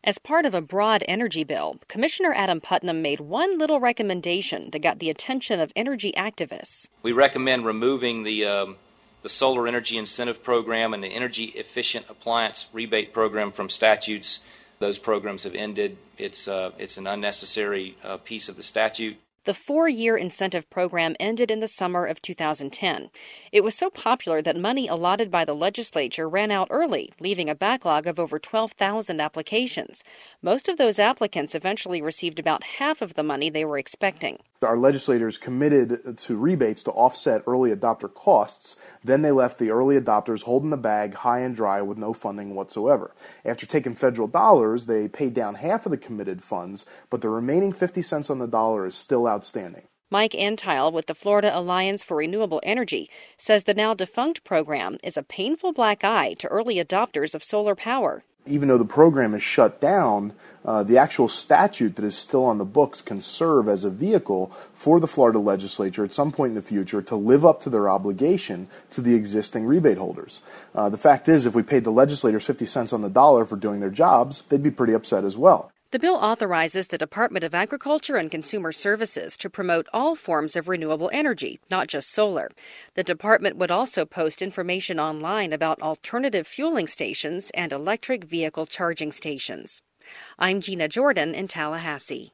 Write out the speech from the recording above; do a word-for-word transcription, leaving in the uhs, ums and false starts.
As part of a broad energy bill, Commissioner Adam Putnam made one little recommendation that got the attention of energy activists. We recommend removing the um, the Solar Energy Incentive Program and the Energy Efficient Appliance Rebate Program from statutes. Those programs have ended. It's, uh, it's an unnecessary uh, piece of the statute. The four-year incentive program ended in the summer of two thousand ten. It was so popular that money allotted by the legislature ran out early, leaving a backlog of over twelve thousand applications. Most of those applicants eventually received about half of the money they were expecting. Our legislators committed to rebates to offset early adopter costs. Then they left the early adopters holding the bag high and dry with no funding whatsoever. After taking federal dollars, they paid down half of the committed funds, but the remaining fifty cents on the dollar is still outstanding. Mike Entile with the Florida Alliance for Renewable Energy says the now defunct program is a painful black eye to early adopters of solar power. Even though the program is shut down, uh, the actual statute that is still on the books can serve as a vehicle for the Florida legislature at some point in the future to live up to their obligation to the existing rebate holders. Uh, the fact is, if we paid the legislators fifty cents on the dollar for doing their jobs, they'd be pretty upset as well. The bill authorizes the Department of Agriculture and Consumer Services to promote all forms of renewable energy, not just solar. The department would also post information online about alternative fueling stations and electric vehicle charging stations. I'm Gina Jordan in Tallahassee.